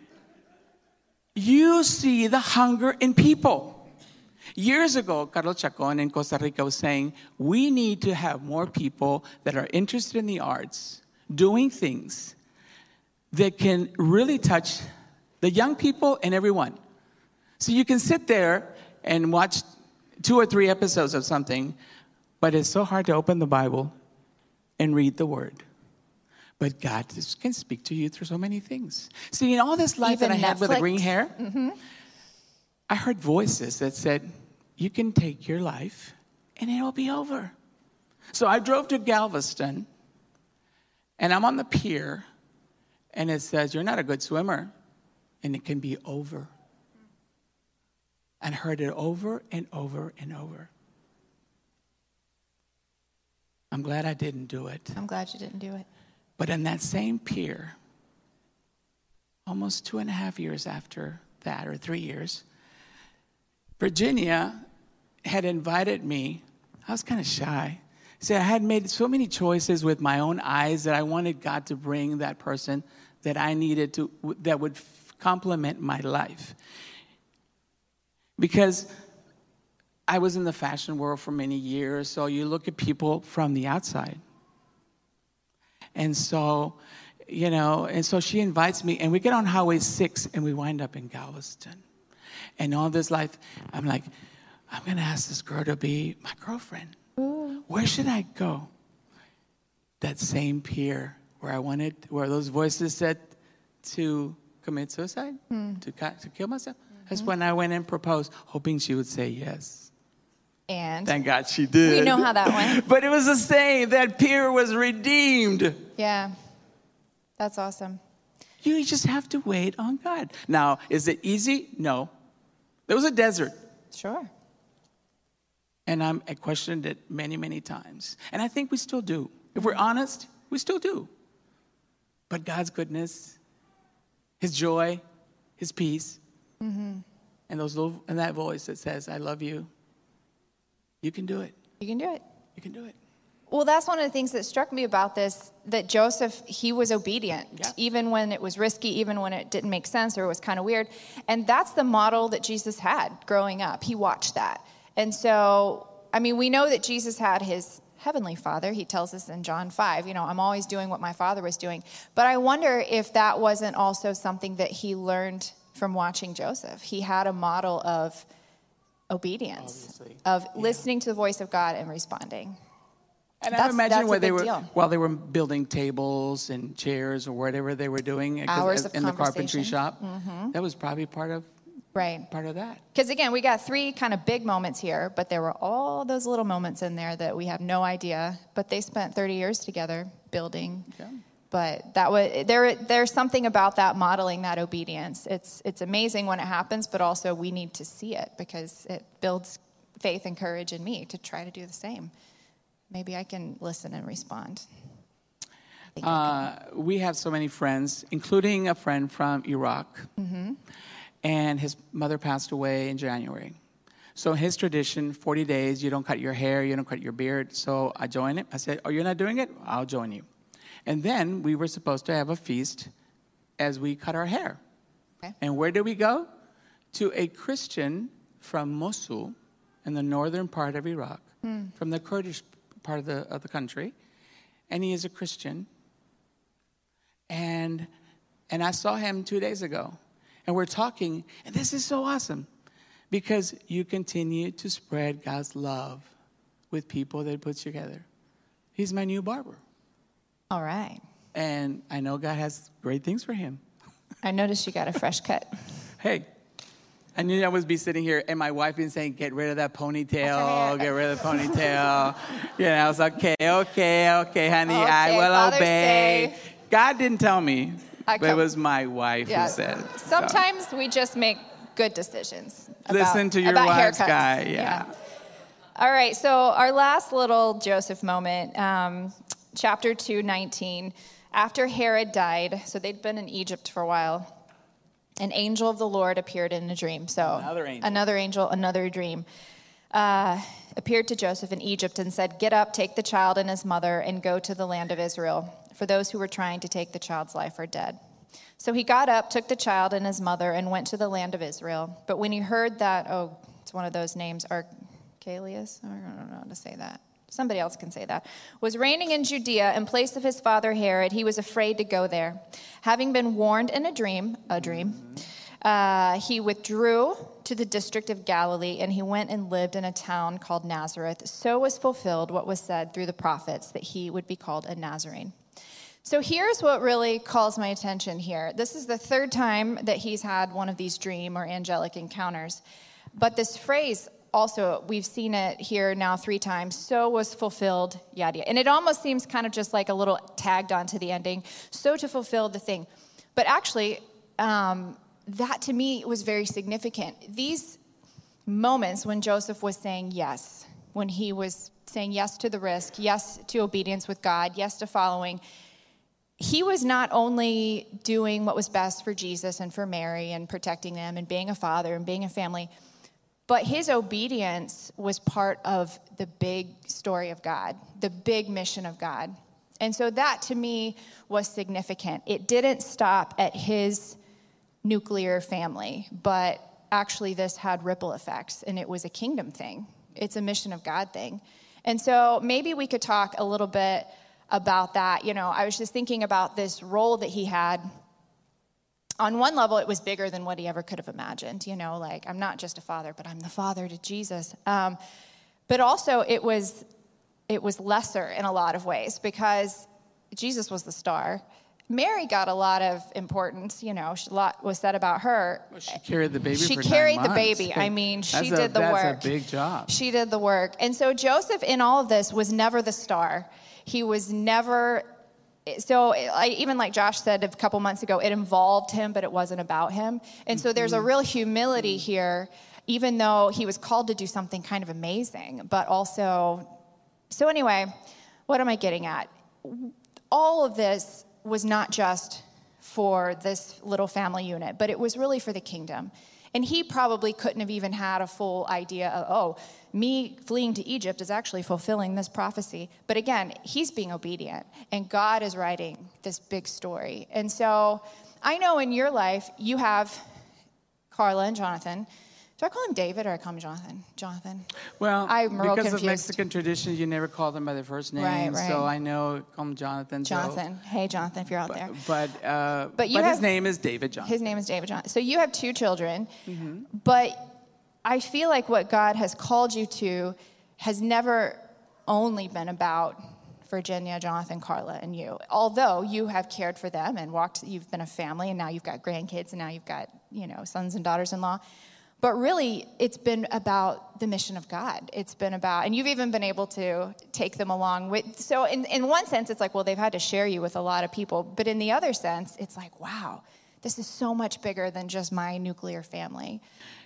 you see the hunger in people. Years ago, Carlos Chacon in Costa Rica was saying, we need to have more people that are interested in the arts, doing things that can really touch the young people and everyone. So you can sit there and watch two or three episodes of something, but it's so hard to open the Bible and read the Word. But God can speak to you through so many things. See, in all this life Even that I Netflix. had with the green hair, mm-hmm. I heard voices that said, you can take your life and it'll be over. So I drove to Galveston, and I'm on the pier, and it says, you're not a good swimmer, and it can be over. And heard it over and over and over. I'm glad I didn't do it. I'm glad you didn't do it. But in that same pier, almost two and a half years after that, or three years, Virginia had invited me. I was kind of shy. He said, I had made so many choices with my own eyes that I wanted God to bring that person that I needed to, that would complement my life. Because I was in the fashion world for many years, so you look at people from the outside. And so, you know, and so she invites me, and we get on Highway six, and we wind up in Galveston. And all this life, I'm like, I'm going to ask this girl to be my girlfriend. Ooh. Where should I go? That same pier where I wanted, where those voices said to commit suicide, mm. to, to kill myself. Mm-hmm. That's when I went and proposed, hoping she would say yes. And thank God she did. We know how that went. But it was the same. That pier was redeemed. Yeah. That's awesome. You just have to wait on God. Now, is it easy? No. There was a desert. Sure. And I'm, I questioned it many, many times. And I think we still do. If we're honest, we still do. But God's goodness, his joy, his peace, mm-hmm. and those little, and that voice that says, I love you, you can do it. You can do it. You can do it. Well, that's one of the things that struck me about this, that Joseph, he was obedient, yeah. even when it was risky, even when it didn't make sense or it was kind of weird. And that's the model that Jesus had growing up. He watched that. And so, I mean, we know that Jesus had his heavenly Father. He tells us in John five, you know, I'm always doing what my Father was doing. But I wonder if that wasn't also something that he learned from watching Joseph. He had a model of obedience, Obviously. of yeah. listening to the voice of God and responding. And that's, I imagine where they were, deal. while they were building tables and chairs or whatever they were doing Hours in of the carpentry shop, mm-hmm. that was probably part of right. part of that. Because again, we got three kind of big moments here, but there were all those little moments in there that we have no idea. But they spent thirty years together building. Yeah. But that was there. There's something about that modeling that obedience. It's it's amazing when it happens, but also we need to see it because it builds faith and courage in me to try to do the same. Maybe I can listen and respond. Uh, we have so many friends, including a friend from Iraq, mm-hmm. and his mother passed away in January. So his tradition, forty days, you don't cut your hair, you don't cut your beard. So I joined it. I said, oh, you're not doing it? I'll join you. And then we were supposed to have a feast as we cut our hair. Okay. And where did we go? To a Christian from Mosul in the northern part of Iraq, hmm. from the Kurdish part of the of the country, and he is a Christian. And and I saw him two days ago, and we're talking, and this is so awesome, because you continue to spread God's love with people that he puts together. He's my new barber. All right. And I know God has great things for him. I noticed you got a fresh cut. Hey. I knew I would be sitting here, and my wife been saying, get rid of that ponytail, get rid of the ponytail. You know, I was like, okay, okay, okay, honey, okay, I will Father's obey. Day. God didn't tell me, I but it was my wife yeah. who said it. Sometimes so. we just make good decisions. About, Listen to your about wife's haircuts. guy, yeah. yeah. All right, so our last little Joseph moment, um, chapter two, nineteen. After Herod died, so they'd been in Egypt for a while, an angel of the Lord appeared in a dream. So another angel, another, angel, another dream, uh, appeared to Joseph in Egypt and said, get up, take the child and his mother, and go to the land of Israel, for those who were trying to take the child's life are dead. So he got up, took the child and his mother, and went to the land of Israel. But when he heard that, oh, it's one of those names, Archelaus, I don't know how to say that. Somebody else can say that, was reigning in Judea in place of his father Herod, he was afraid to go there. Having been warned in a dream, a dream, uh, he withdrew to the district of Galilee, and he went and lived in a town called Nazareth. So was fulfilled what was said through the prophets, that he would be called a Nazarene. So here's what really calls my attention here. This is the third time that he's had one of these dream or angelic encounters. But this phrase, also, we've seen it here now three times. So was fulfilled, yada, yada. And it almost seems kind of just like a little tagged onto the ending. So to fulfill the thing. But actually, um, that to me was very significant. These moments when Joseph was saying yes, when he was saying yes to the risk, yes to obedience with God, yes to following, he was not only doing what was best for Jesus and for Mary and protecting them and being a father and being a family, But his obedience was part of the big story of God, the big mission of God. And so that, to me, was significant. It didn't stop at his nuclear family, but actually this had ripple effects, and it was a kingdom thing. It's a mission of God thing. And so maybe we could talk a little bit about that. You know, I was just thinking about this role that he had. On one level, it was bigger than what he ever could have imagined. You know, like, I'm not just a father, but I'm the father to Jesus. Um, but also, it was it was lesser in a lot of ways because Jesus was the star. Mary got a lot of importance. You know, a lot was said about her. Well, she carried the baby She for carried nine the months. baby. I mean, she That's a- did the that's work. a big job. She did the work. And so Joseph, in all of this, was never the star. He was never... So I, even like Josh said a couple months ago, it involved him, but it wasn't about him. And so there's a real humility here, even though he was called to do something kind of amazing, but also... So anyway, what am I getting at? All of this was not just for this little family unit, but it was really for the kingdom. And he probably couldn't have even had a full idea of, oh, me fleeing to Egypt is actually fulfilling this prophecy. But again, he's being obedient, and God is writing this big story. And so I know in your life, you have Carla and Jonathan. Do I call him David or I call him Jonathan? Jonathan. Well, I'm real because confused. of Mexican tradition, you never call them by their first name. Right, right. So I know, call him Jonathan. so- Jonathan. Hey, Jonathan, if you're out But there. but, uh, But you but his have- name is David Johnson. His name is David John. So you have two children, Mm-hmm. but I feel like what God has called you to has never only been about Virginia, Jonathan, Carla, and you. Although you have cared for them and walked, you've been a family, and now you've got grandkids, and now you've got, you know, sons and daughters-in-law. But really, it's been about the mission of God. It's been about, and you've even been able to take them along with, so in, in one sense, it's like, well, they've had to share you with a lot of people. But in the other sense, it's like, wow, this is so much bigger than just my nuclear family.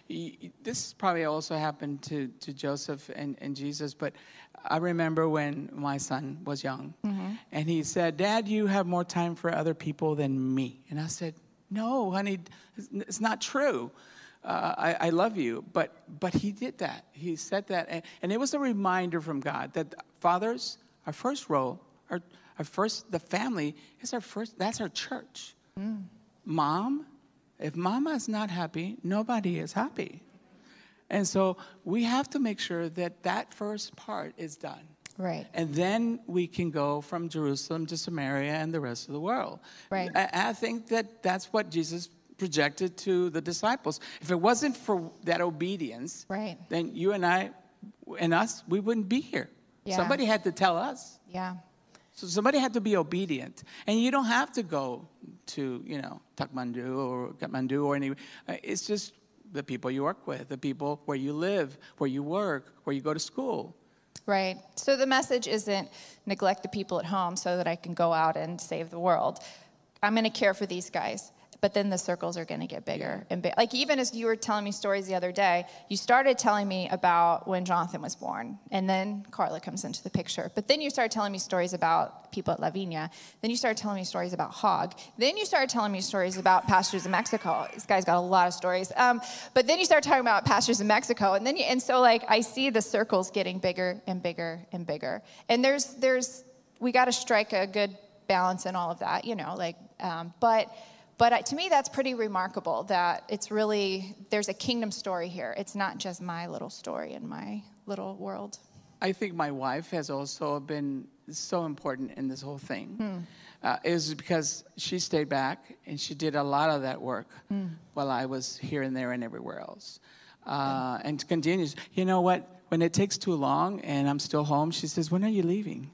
Y- This probably also happened to, to Joseph and, and Jesus, but I remember when my son was young, Mm-hmm. and he said, Dad, you have more time for other people than me. And I said, no, honey, it's- it's not true. Uh, I, I love you. But but he did that. He said that. And, and it was a reminder from God that fathers, our first role, our, our first, the family is our first, that's our church. Mm. Mom, if mama is not happy, nobody is happy. And so we have to make sure that that first part is done. Right. And then we can go from Jerusalem to Samaria and the rest of the world. Right. I, I think that that's what Jesus projected to the disciples. If it wasn't for that obedience, Right. then you and I and us, we wouldn't be here. Yeah. Somebody had to tell us. Yeah. So somebody had to be obedient. And you don't have to go to, you know, Kathmandu or Kathmandu or any, uh, it's just the people you work with, the people where you live, where you work, where you go to school. Right. So the message isn't neglect the people at home so that I can go out and save the world. I'm going to care for these guys. But then the circles are going to get bigger and big. Like even as you were telling me stories the other day, you started telling me about when Jonathan was born, and then Carla comes into the picture. But then you started telling me stories about people at Lavinia. Then you started telling me stories about Hog. Then you started telling me stories about pastors in Mexico. This guy's got a lot of stories. Um, but then you started talking about pastors in Mexico, and then you, and so like I see the circles getting bigger and bigger and bigger. And there's there's we got to strike a good balance in all of that, you know, like um, but. But to me, that's pretty remarkable that it's really, there's a kingdom story here. It's not just my little story in my little world. I think my wife has also been so important in this whole thing. Hmm. Uh, is because she stayed back and she did a lot of that work Hmm. while I was here and there and everywhere else. Uh, and continues. You know what? When it takes too long and I'm still home, she says, when are you leaving?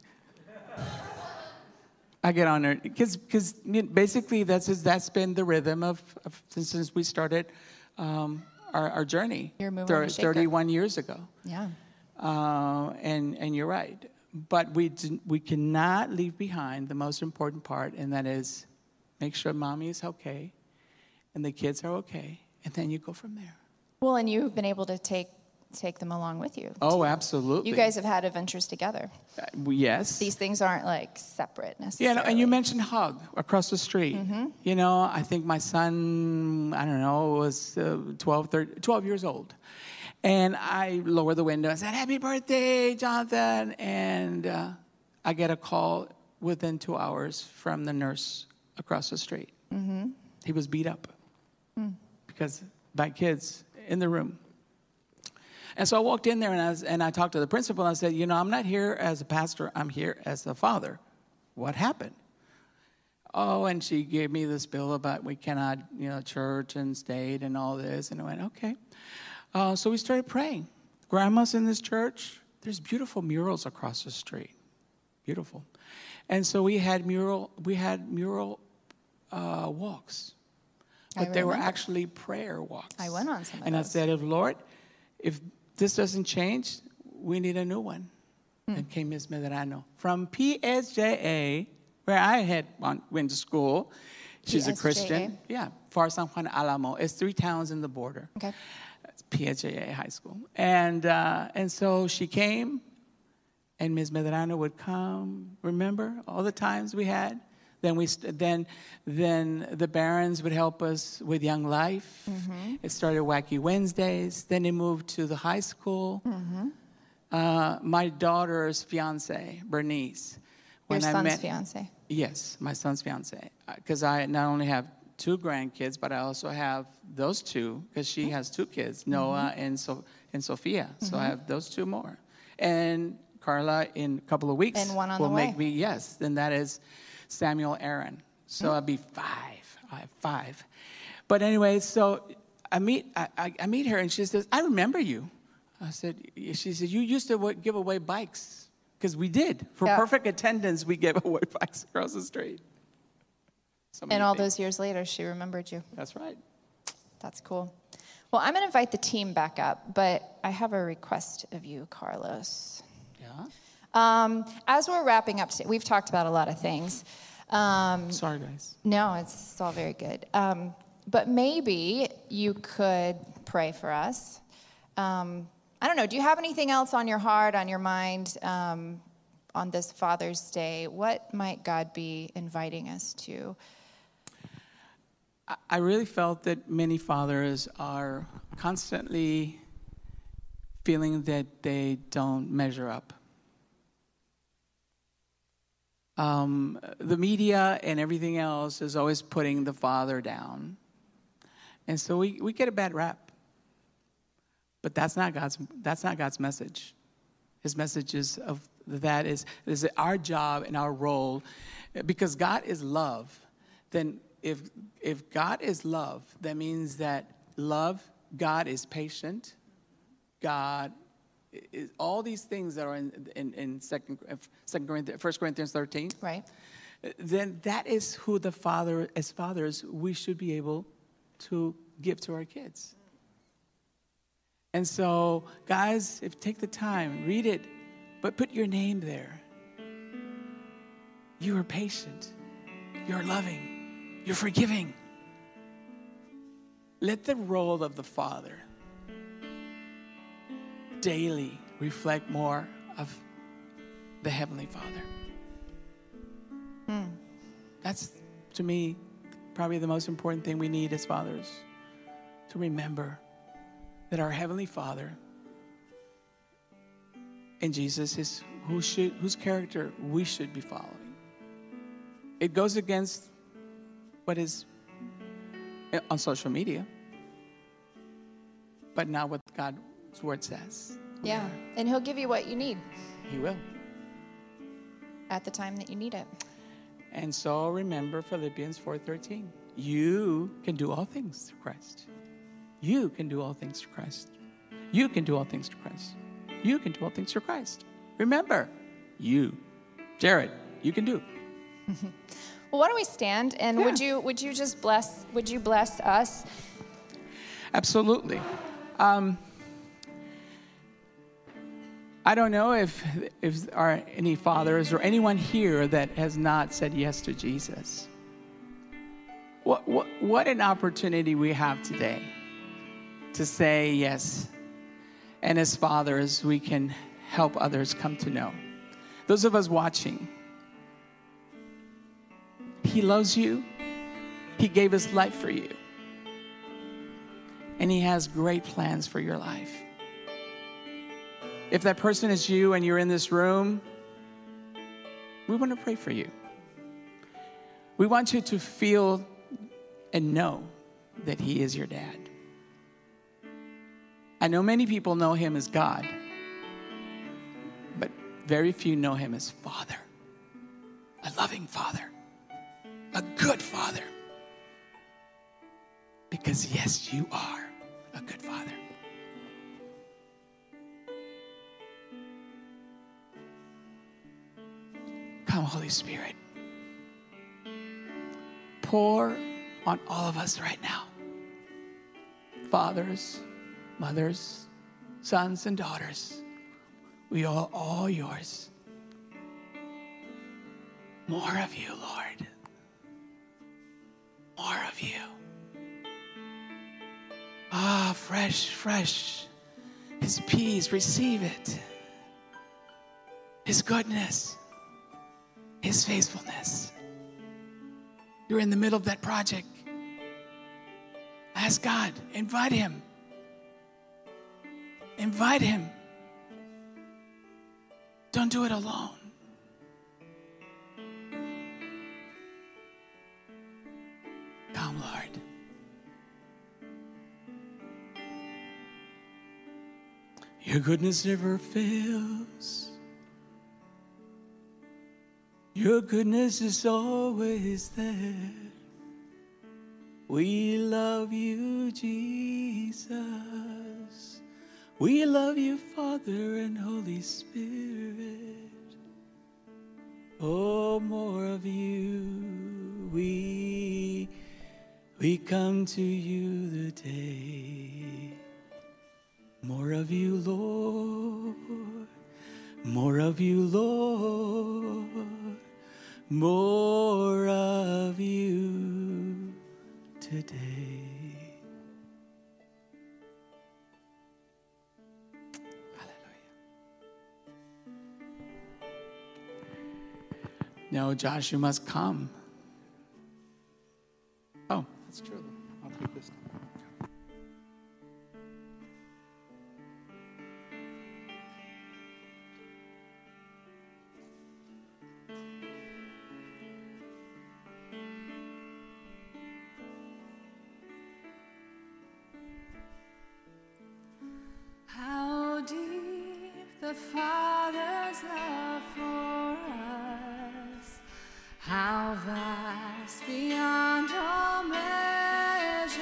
I get on her because because basically that's that's been the rhythm of, of since we started um, our, our journey. You're moving thir- and shaker. thirty-one years ago. Yeah. Uh, and and you're right, but we d- we cannot leave behind the most important part, and that is make sure mommy is okay, and the kids are okay, and then you go from there. Well, and you've been able to take take them along with you. Oh, absolutely. You guys have had adventures together. Uh, yes. These things aren't like separate Yeah, necessarily. no, and you mentioned Hug across the street. Mm-hmm. You know, I think my son, I don't know, was uh, twelve, thirteen, twelve years old. And I lowered the window and said, happy birthday, Jonathan. And uh, I get a call within two hours from the nurse across the street. Mm-hmm. He was beat up mm. because by kids in the room. And so I walked in there and I, was, and I talked to the principal and I said, you know, I'm not here as a pastor. I'm here as a father. What happened? Oh, and she gave me this bill about we cannot, you know, church and state and all this. And I went, okay. Uh, so we started praying. Grandma's in this church. There's beautiful murals across the street. Beautiful. And so we had mural, we had mural uh, walks. But they were actually prayer walks. I went on some of And those. I said, if Lord, if this doesn't change, we need a new one. Hmm. Then came Miz Medrano from P S J A, where I had went to school. She's P S J A? a Christian. Yeah, Far San Juan Alamo. It's three towns in the border. Okay. It's P S J A High School. And uh, and so she came, and Miz Medrano would come. Remember all the times we had? Then we then then the Barons would help us with Young Life. Mm-hmm. It started Wacky Wednesdays. Then it moved to the high school. Mm-hmm. Uh, my daughter's fiance, Bernice. Your When I son's met, fiance. Yes, my son's fiance. Because I not only have two grandkids, but I also have those two, because she has two kids, Noah mm-hmm. and so and Sophia. Mm-hmm. So I have those two more. And Carla, in a couple of weeks, and one on will the way. make me, yes, then that is Samuel Aaron. So mm-hmm. I'll be five. I have five. But anyway, so I meet I, I, I meet her, and she says, I remember you. I said, she said, you used to give away bikes. Because we did. For yeah. perfect attendance, we gave away bikes across the street. So and all things. those years later, she remembered you. That's right. That's cool. Well, I'm going to invite the team back up, but I have a request of you, Carlos. Yeah? Um, as we're wrapping up today, we've talked about a lot of things. Um, Sorry, guys. No, it's, it's all very good. Um, but maybe you could pray for us. Um, I don't know. Do you have anything else on your heart, on your mind, um, on this Father's Day? What might God be inviting us to? I really felt that many fathers are constantly feeling that they don't measure up. Um, the media and everything else is always putting the father down. And so we, we get a bad rap. But that's not God's. That's not God's message. His message is of that is is our job and our role, because God is love. Then if if God is love, that means that love. God is patient. God is all these things that are in in, in second second Corinthians, First Corinthians thirteen. Right. Then that is who the father, as fathers, we should be able to give to our kids. And so, guys, if take the time, read it, but put your name there. You are patient. You're loving. You're forgiving. Let the role of the father daily reflect more of the Heavenly Father. Mm. That's, to me, probably the most important thing we need as fathers, to remember that our Heavenly Father and Jesus is who should, whose character we should be following. It goes against what is on social media, but not what God's Word says. Yeah, and He'll give you what you need. He will. At the time that you need it. And so remember Philippians four thirteen. You can do all things through Christ. You can do all things through Christ. You can do all things through Christ. You can do all things through Christ. Remember, you, Jared, you can do. Well, why don't we stand, and yeah. would you would you just bless would you bless us? Absolutely. Um, I don't know if if there are any fathers or anyone here that has not said yes to Jesus. What what what an opportunity we have today to say yes. And as fathers, we can help others come to know. Those of us watching, He loves you. He gave His life for you. And He has great plans for your life. If that person is you and you're in this room, we want to pray for you. We want you to feel and know that he is your dad. I know many people know him as God, but very few know him as Father, a loving Father, a good Father. Because yes, you are a good Father. Come, Holy Spirit. Pour on all of us right now. Fathers, mothers, sons, and daughters. We are all yours. More of you, Lord. More of you. Ah, fresh, fresh. His peace, receive it. His goodness. His faithfulness. You're in the middle of that project. Ask God. Invite him. Invite him. Don't do it alone. Come, Lord. Your goodness never fails. Your goodness is always there. We love you, Jesus. We love you, Father and Holy Spirit. Oh, more of you. We, we come to you today. More of you, Lord. More of you, Lord. More of you today. No, Josh, you must come. Oh, that's true. I'll take this. How deep the Father's love for us, how vast beyond all measure,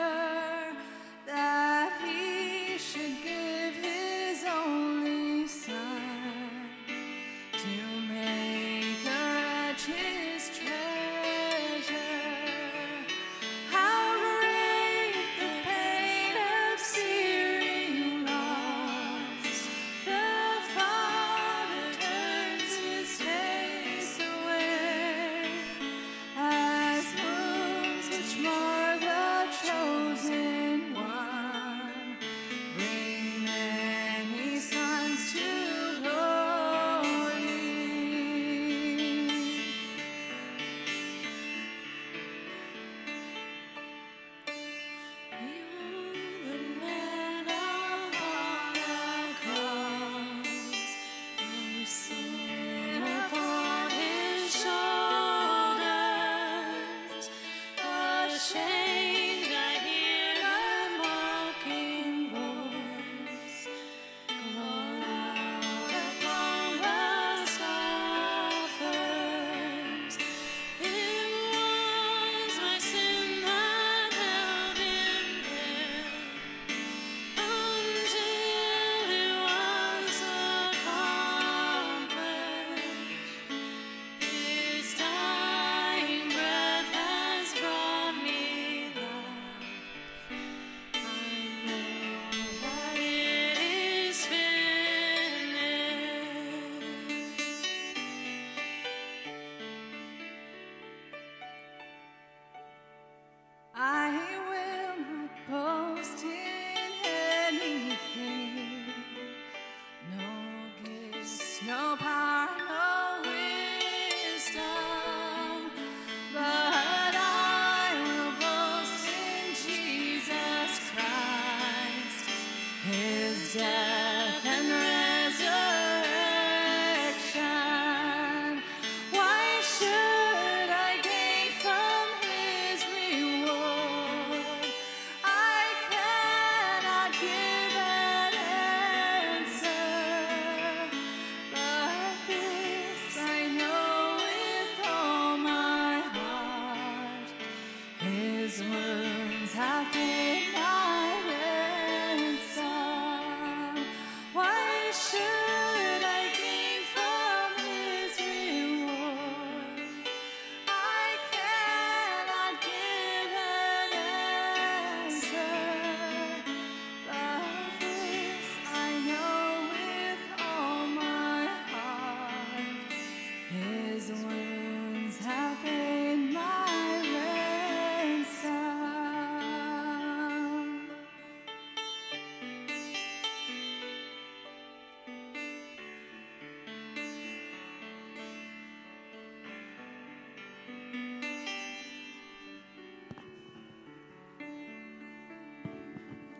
that he should give his only Son to make a wretch his treasure. How great the pain of searing loss, the Father turns his face away, as wounds which mar the chosen one bring many sons to glory. Behold the man upon the cross, who sin upon his shoulders. Ashamed, I hear the mocking voice call out upon the scoffers. It was my sin that held him there, until it was accomplished. His dying breath has brought me life. I know that it is finished. I will not boast in anything, no gifts, no power, no wisdom, but I will boast in Jesus Christ, his death and resurrection.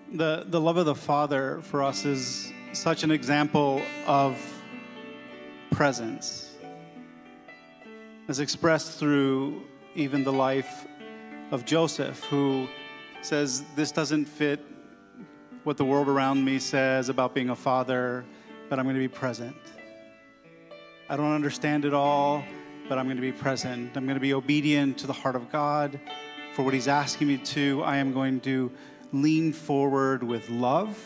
The, the love of the Father for us is such an example of presence, as expressed through even the life of Joseph, who says, this doesn't fit what the world around me says about being a father, but I'm going to be present. I don't understand it all, but I'm going to be present. I'm going to be obedient to the heart of God for what he's asking me to. I am going to lean forward with love,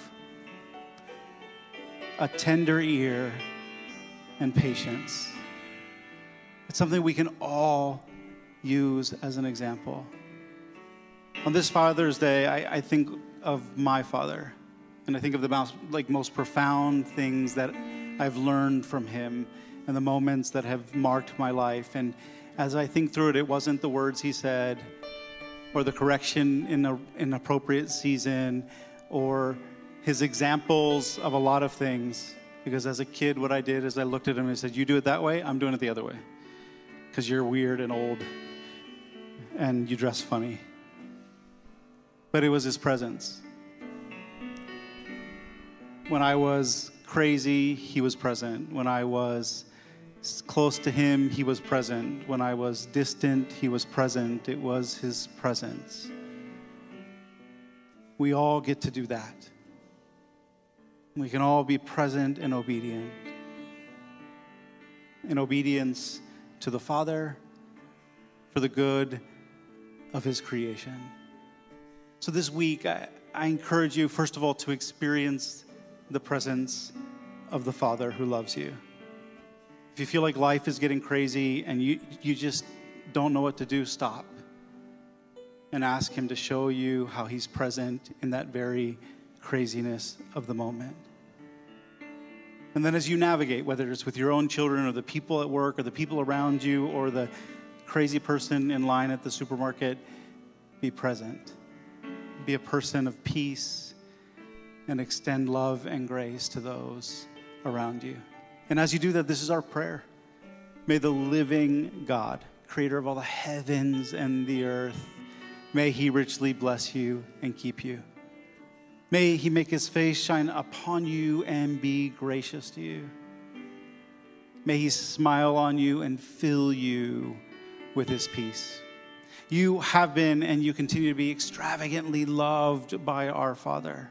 a tender ear, and patience. It's something we can all use as an example. On this Father's Day, I, I think of my father, and I think of the most, like, most profound things that I've learned from him and the moments that have marked my life. And as I think through it, it wasn't the words he said or the correction in an in appropriate season or his examples of a lot of things. Because as a kid, what I did is I looked at him and I said, you do it that way, I'm doing it the other way. Because you're weird and old and you dress funny. But it was his presence. When I was crazy, he was present. When I was close to him, he was present. When I was distant, he was present. It was his presence. We all get to do that. We can all be present and obedient. In obedience to the Father for the good of his creation. So this week, I, I encourage you, first of all, to experience the presence of the Father who loves you. If you feel like life is getting crazy and you, you just don't know what to do, stop and ask him to show you how he's present in that very craziness of the moment. And then as you navigate, whether it's with your own children or the people at work or the people around you or the crazy person in line at the supermarket, be present. Be a person of peace and extend love and grace to those around you. And as you do that, this is our prayer. May the living God, creator of all the heavens and the earth, may he richly bless you and keep you. May he make his face shine upon you and be gracious to you. May he smile on you and fill you with his peace. You have been and you continue to be extravagantly loved by our Father.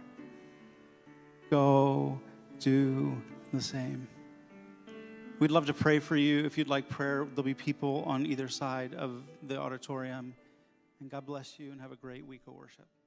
Go do the same. We'd love to pray for you. If you'd like prayer, there'll be people on either side of the auditorium. And God bless you and have a great week of worship.